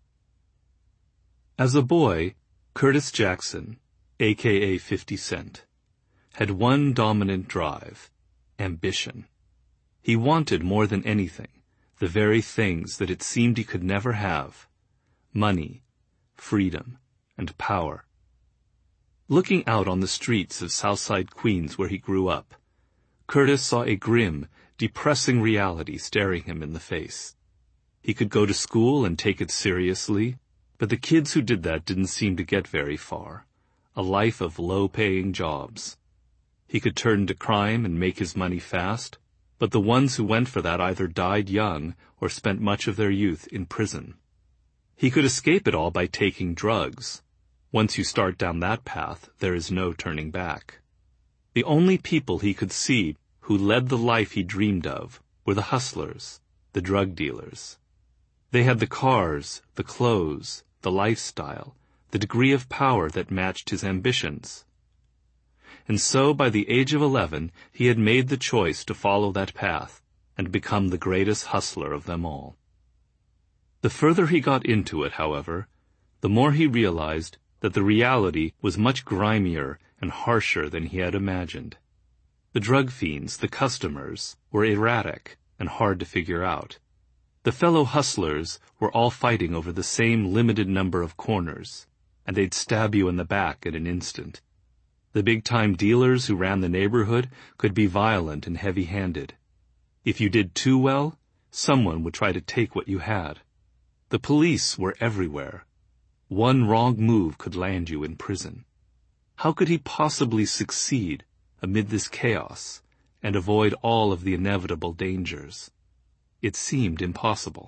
As a boy, Curtis Jackson, a.k.a. 50 Cent, had one dominant drive: ambition. He wanted more than anything the very things that it seemed he could never have: money, freedom, and power. Looking out on the streets of Southside Queens where he grew up, Curtis saw a grim, depressing reality staring him in the face. He could go to school and take it seriously, but the kids who did that didn't seem to get very far. A life of low-paying jobs. He could turn to crime and make his money fast, but the ones who went for that either died young or spent much of their youth in prison. He could escape it all by taking drugs. Once you start down that path, there is no turning back. The only people he could see who led the life he dreamed of were the hustlers, the drug dealers. They had the cars, the clothes, the lifestyle, the degree of power that matched his ambitions. And so, by the age of 11, he had made the choice to follow that path and become the greatest hustler of them all. The further he got into it, however, the more he realized that the reality was much grimier and harsher than he had imagined. The drug fiends, the customers, were erratic and hard to figure out. The fellow hustlers were all fighting over the same limited number of corners, and they'd stab you in the back in an instant. The big-time dealers who ran the neighborhood could be violent and heavy-handed. If you did too well, someone would try to take what you had. The police were everywhere. One wrong move could land you in prison. How could he possibly succeed amid this chaos and avoid all of the inevitable dangers? It seemed impossible.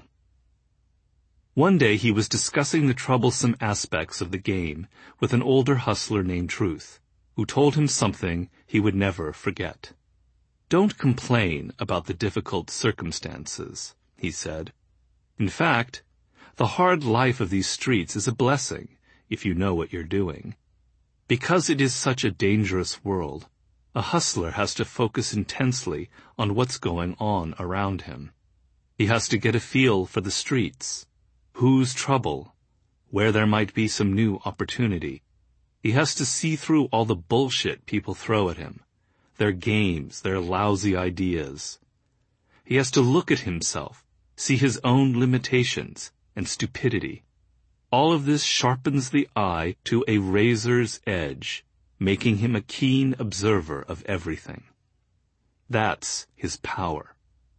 One day he was discussing the troublesome aspects of the game with an older hustler named Truth, who told him something he would never forget. "Don't complain about the difficult circumstances," he said. "In fact, the hard life of these streets is a blessing, if you know what you're doing. Because it is such a dangerous world, a hustler has to focus intensely on what's going on around him. He has to get a feel for the streets, who's trouble, where there might be some new opportunity. He has to see through all the bullshit people throw at him, their games, their lousy ideas. He has to look at himself, see his own limitations and stupidity. All of this sharpens the eye to a razor's edge, making him a keen observer of everything. That's his power.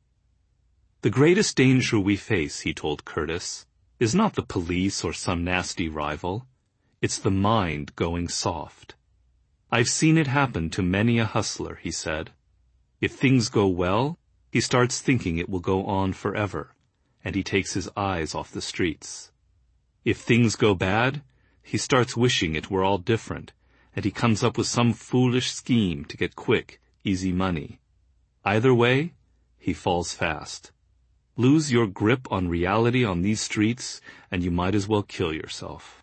The greatest danger we face," he told Curtis, "is not the police or some nasty rival. It's the mind going soft. I've seen it happen to many a hustler," he said. "If things go well, he starts thinking it will go on forever, and he takes his eyes off the streets. If things go bad, he starts wishing it were all different, and he comes up with some foolish scheme to get quick, easy money. Either way, he falls fast. Lose your grip on reality on these streets, and you might as well kill yourself."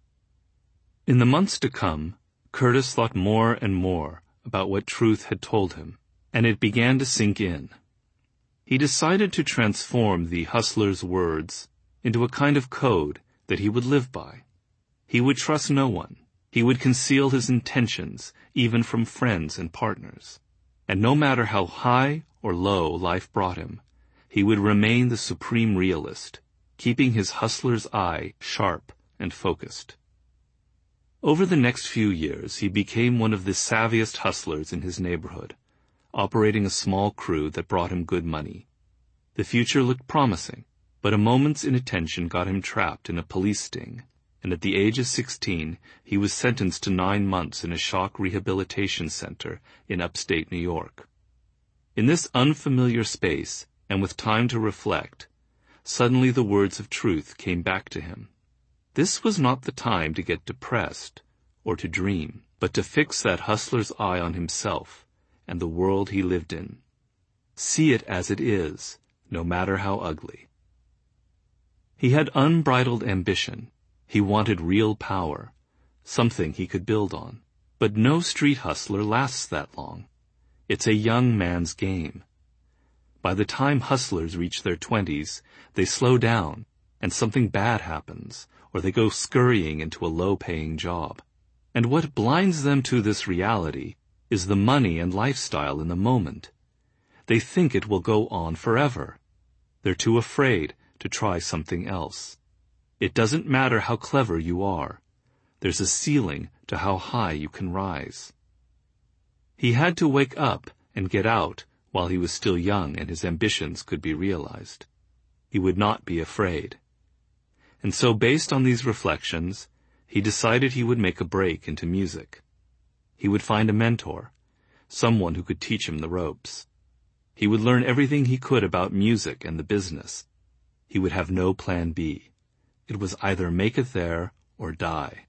In the months to come, Curtis thought more and more about what Truth had told him, and it began to sink in. He decided to transform the hustler's words into a kind of code that he would live by. He would trust no one. He would conceal his intentions, even from friends and partners. And no matter how high or low life brought him, he would remain the supreme realist, keeping his hustler's eye sharp and focused. Over the next few years, he became one of the savviest hustlers in his neighborhood, operating a small crew that brought him good money. The future looked promising, but a moment's inattention got him trapped in a police sting, and at the age of 16, he was sentenced to 9 months in a shock rehabilitation center in upstate New York. In this unfamiliar space, and with time to reflect, suddenly the words of truth came back to him. This was not the time to get depressed or to dream, but to fix that hustler's eye on himself and the world he lived in. See it as it is, no matter how ugly. He had unbridled ambition. He wanted real power, something he could build on. But no street hustler lasts that long. It's a young man's game. By the time hustlers reach their 20s, they slow down, and something bad happens, or they go scurrying into a low-paying job. And what blinds them to this reality is the money and lifestyle in the moment. They think it will go on forever. They're too afraid to try something else. It doesn't matter how clever you are. There's a ceiling to how high you can rise. He had to wake up and get out while he was still young and his ambitions could be realized. He would not be afraid. And so, based on these reflections, he decided he would make a break into music. He would find a mentor, someone who could teach him the ropes. He would learn everything he could about music and the business. He would have no plan B. It was either make it there or die.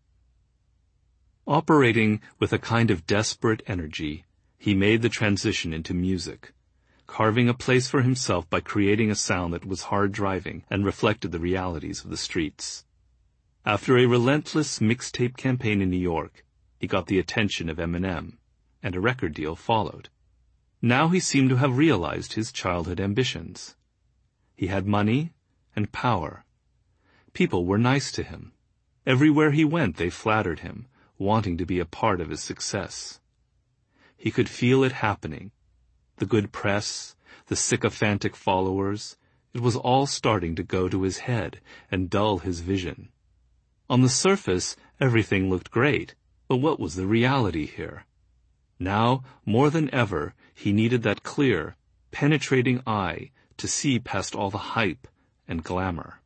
Operating with a kind of desperate energy, he made the transition into music, carving a place for himself by creating a sound that was hard-driving and reflected the realities of the streets. After a relentless mixtape campaign in New York, he got the attention of Eminem, and a record deal followed. Now he seemed to have realized his childhood ambitions. He had money and power. People were nice to him. Everywhere he went, they flattered him, wanting to be a part of his success. He could feel it happening. The good press, the sycophantic followers, it was all starting to go to his head and dull his vision. On the surface, everything looked great, but what was the reality here? Now, more than ever, he needed that clear, penetrating eye to see past all the hype and glamour.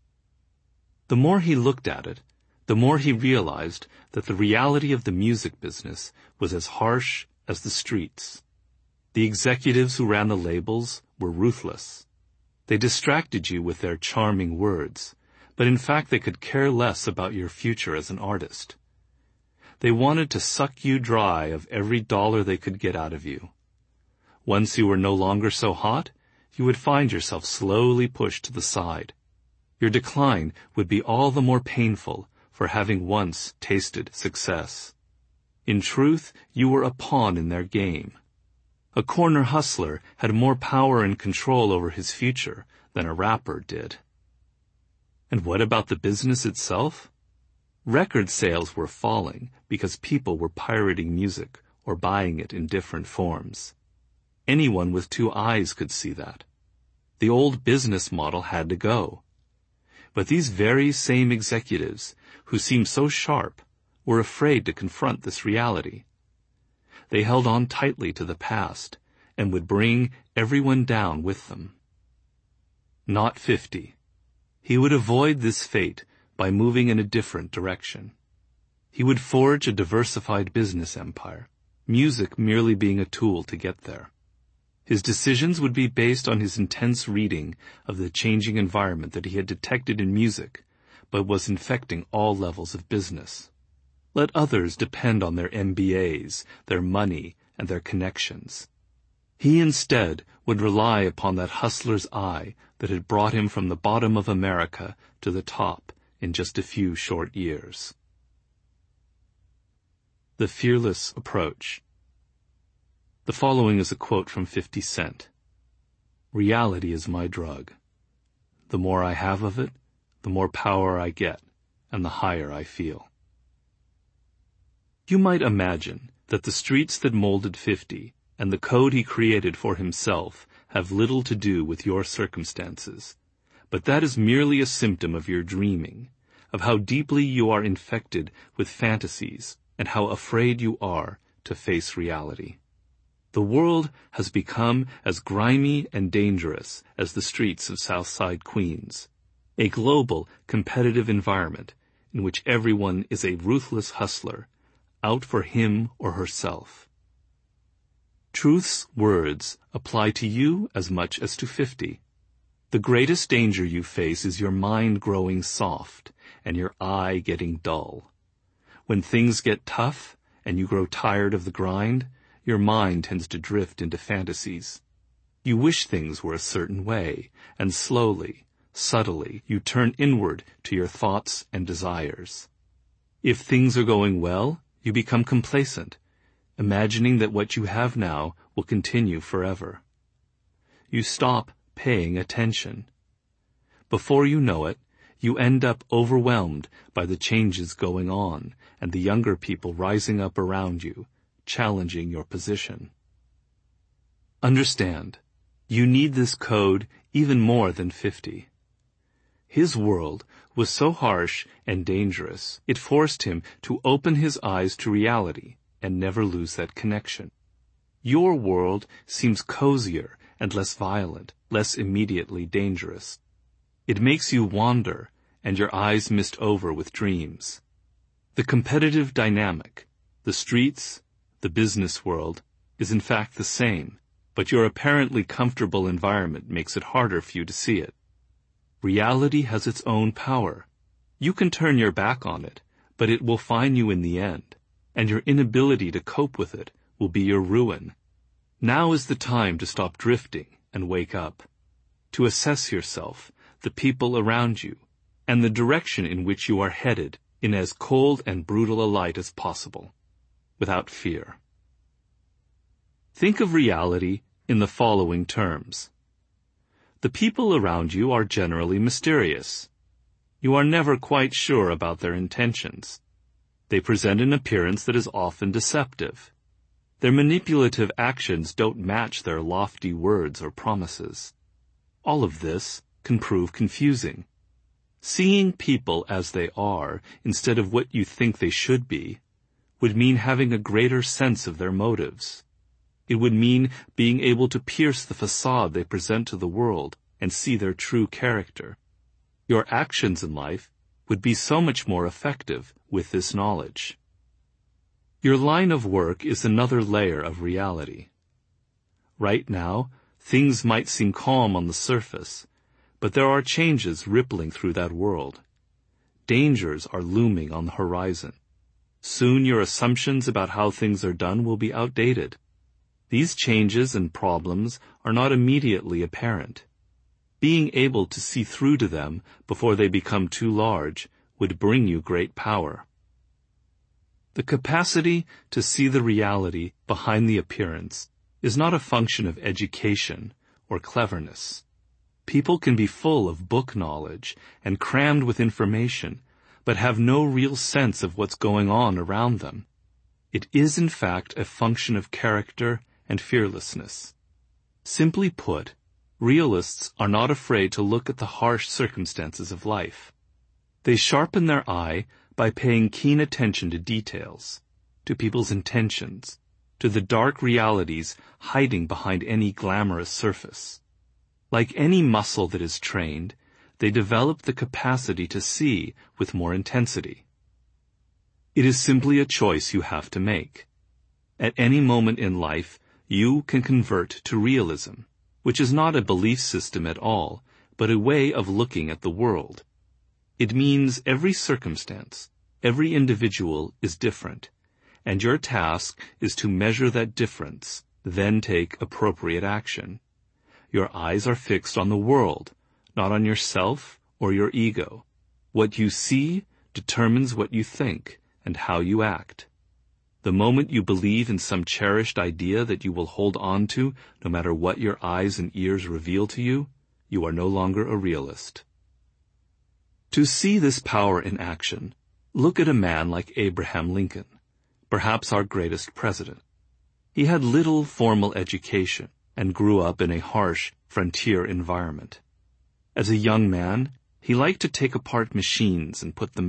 The more he looked at it, the more he realized that the reality of the music business was as harsh as the streets. The executives who ran the labels were ruthless. They distracted you with their charming words, but in fact they could care less about your future as an artist. They wanted to suck you dry of every dollar they could get out of you. Once you were no longer so hot, you would find yourself slowly pushed to the side. Your decline would be all the more painful for having once tasted success. In truth, you were a pawn in their game. A corner hustler had more power and control over his future than a rapper did. And what about the business itself? Record sales were falling because people were pirating music or buying it in different forms. Anyone with 2 eyes could see that. The old business model had to go. But these very same executives, who seemed so sharp, were afraid to confront this reality. They held on tightly to the past and would bring everyone down with them. Not 50. He would avoid this fate by moving in a different direction. He would forge a diversified business empire, music merely being a tool to get there. His decisions would be based on his intense reading of the changing environment that he had detected in music, but was infecting all levels of business. Let others depend on their MBAs, their money, and their connections. He instead would rely upon that hustler's eye that had brought him from the bottom of America to the top in just a few short years. The fearless approach. The following is a quote from 50 Cent. "Reality is my drug. The more I have of it, the more power I get, and the higher I feel. You might imagine that the streets that molded 50 and the code he created for himself have little to do with your circumstances, but that is merely a symptom of your dreaming, of how deeply you are infected with fantasies and how afraid you are to face reality. The world has become as grimy and dangerous as the streets of Southside Queens, a global, competitive environment in which everyone is a ruthless hustler, out for him or herself. Truth's words apply to you as much as to 50. The greatest danger you face is your mind growing soft and your eye getting dull. When things get tough and you grow tired of the grind, your mind tends to drift into fantasies. You wish things were a certain way, and slowly, subtly, you turn inward to your thoughts and desires. If things are going well, you become complacent, imagining that what you have now will continue forever. You stop paying attention. Before you know it, you end up overwhelmed by the changes going on and the younger people rising up around you, challenging your position. Understand, you need this code even more than 50. His world was so harsh and dangerous, it forced him to open his eyes to reality and never lose that connection. Your world seems cozier and less violent, less immediately dangerous. It makes you wander and your eyes mist over with dreams. The competitive dynamic, the streets, the business world, is in fact the same, but your apparently comfortable environment makes it harder for you to see it. Reality has its own power. You can turn your back on it, but it will find you in the end, and your inability to cope with it will be your ruin. Now is the time to stop drifting and wake up, to assess yourself, the people around you, and the direction in which you are headed in as cold and brutal a light as possible, without fear. Think of reality in the following terms. The people around you are generally mysterious. You are never quite sure about their intentions. They present an appearance that is often deceptive. Their manipulative actions don't match their lofty words or promises. All of this can prove confusing. Seeing people as they are instead of what you think they should be would mean having a greater sense of their motives. It would mean being able to pierce the facade they present to the world and see their true character. Your actions in life would be so much more effective with this knowledge. Your line of work is another layer of reality. Right now, things might seem calm on the surface, but there are changes rippling through that world. Dangers are looming on the horizon. Soon your assumptions about how things are done will be outdated. These changes and problems are not immediately apparent. Being able to see through to them before they become too large would bring you great power. The capacity to see the reality behind the appearance is not a function of education or cleverness. People can be full of book knowledge and crammed with information, but have no real sense of what's going on around them. It is in fact a function of character and fearlessness. Simply put, realists are not afraid to look at the harsh circumstances of life. They sharpen their eye by paying keen attention to details, to people's intentions, to the dark realities hiding behind any glamorous surface. Like any muscle that is trained, they develop the capacity to see with more intensity. It is simply a choice you have to make. At any moment in life, you can convert to realism, which is not a belief system at all, but a way of looking at the world. It means every circumstance, every individual is different, and your task is to measure that difference, then take appropriate action. Your eyes are fixed on the world, not on yourself or your ego. What you see determines what you think and how you act. The moment you believe in some cherished idea that you will hold on to, no matter what your eyes and ears reveal to you, you are no longer a realist. To see this power in action, look at a man like Abraham Lincoln, perhaps our greatest president. He had little formal education and grew up in a harsh frontier environment. As a young man, he liked to take apart machines and put them